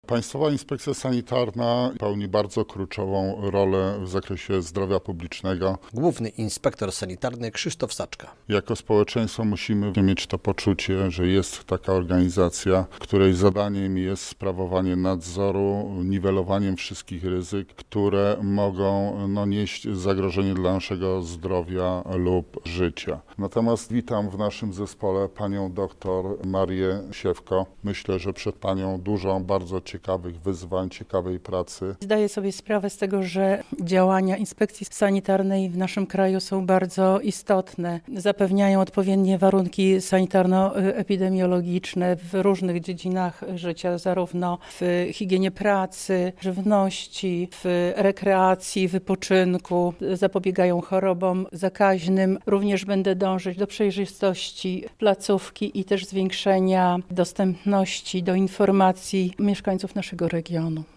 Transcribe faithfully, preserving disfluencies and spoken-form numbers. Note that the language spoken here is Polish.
Państwowa Inspekcja Sanitarna pełni bardzo kluczową rolę w zakresie zdrowia publicznego. Główny inspektor sanitarny Krzysztof Saczka. Jako społeczeństwo musimy mieć to poczucie, że jest taka organizacja, której zadaniem jest sprawowanie nadzoru, niwelowaniem wszystkich ryzyk, które mogą no, nieść zagrożenie dla naszego zdrowia lub życia. Natomiast witam w naszym zespole panią doktor Marię Siewko. Myślę, że przed panią dużo bardzo ciekawych wyzwań, ciekawej pracy. Zdaję sobie sprawę z tego, że działania inspekcji sanitarnej w naszym kraju są bardzo istotne. Zapewniają odpowiednie warunki sanitarno-epidemiologiczne w różnych dziedzinach życia, zarówno w higienie pracy, żywności, w rekreacji, wypoczynku. Zapobiegają chorobom zakaźnym. Również będę dążyć do przejrzystości placówki i też zwiększenia dostępności do informacji mieszkańców naszego regionu.